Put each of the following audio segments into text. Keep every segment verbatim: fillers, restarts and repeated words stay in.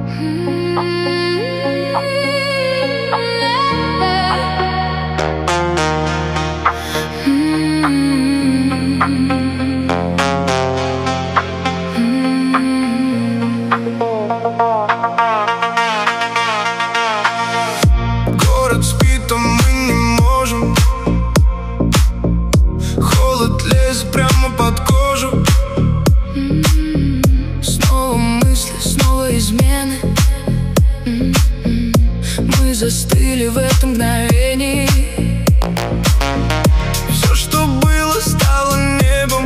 Город спит, а мы не можем. Холод лезет прямо под кожу. Снова мысли, снова измены. Мы застыли в этом мгновении. Все, что было, стало небом.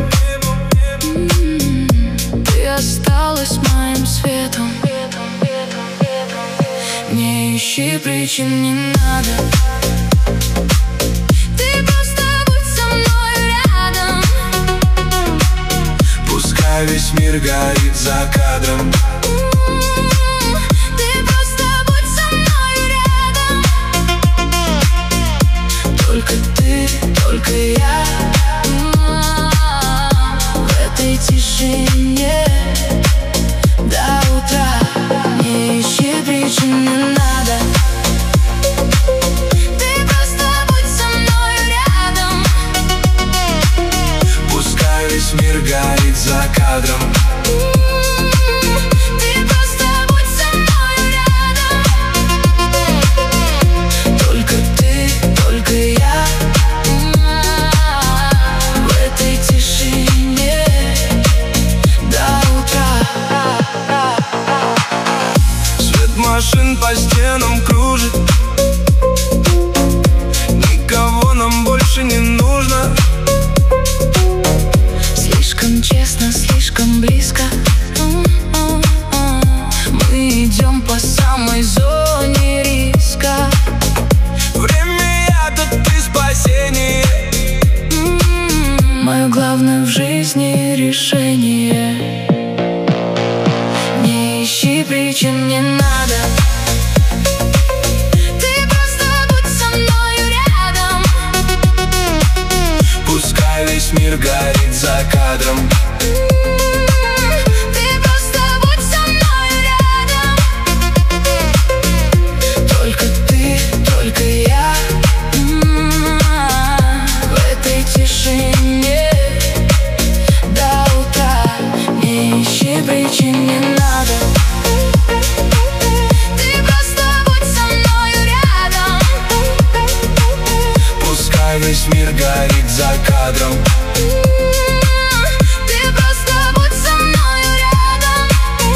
Ты осталась моим светом. Не ищи причин, не надо. Ты просто будь со мной рядом. Пускай весь мир горит за кадром. Ты просто будь со мной рядом. Только ты, только я. В этой тишине до утра. Не ищи причин, не надо. Ты просто будь со мной рядом. Пускай весь мир горит за кадром. Ты просто будь со мной рядом. Только ты, только я. В этой тишине до утра. Машин по стенам кружит. Никого нам больше не нужно. Слишком честно, слишком близко. Мы идем по самой зоне риска. Время яда, ты спасение. Мое главное в жизни решение. Не ищи причин, не надо. Ты просто будь со мной рядом. Пускай весь мир горит за кадром. Ты просто будь со мной рядом. Только ты, только я. В этой тишине до утра. Не ищи причин, не надо. Весь мир горит за кадром. Ты просто будь со мной рядом.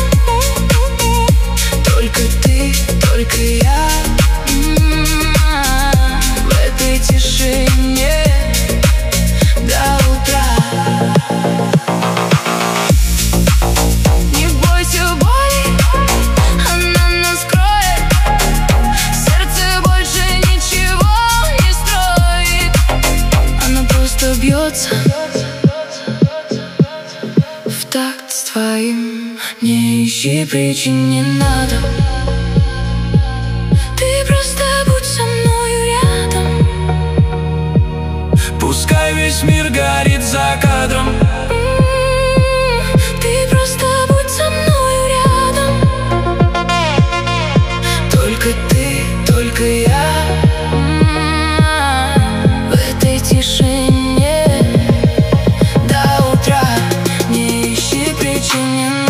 Только ты, только я. В этой тишине до утра. Не бойся боли, она нас кроет. Сердце больше ничего не строит. Она просто бьется в такт с твоим. Не ищи причин, не надо. Ты просто будь со мной рядом. Пускай весь мир горит за кадром. Ты просто будь со мной рядом. Только ты, только я. В этой тишине до утра. Не ищи причин, не надо.